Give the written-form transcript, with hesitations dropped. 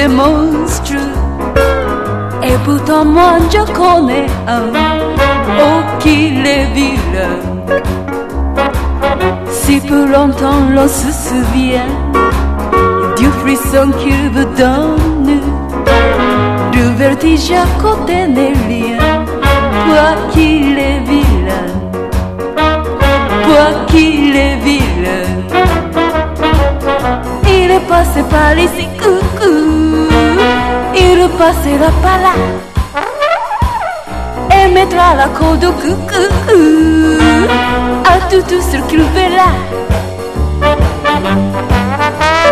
des monstres. Et pourtant moi je connais un, oh qu'il est vilain. Si pour longtemps l'on se souvient du frisson qu'il vous donne, du vertige à côté des liens. Quoi qu'il est vilain, quoi qu'il est vilain. Il est passé par ici, coucou. Il passera par là et mettra la corde au coucou à tout ce qu'il verra.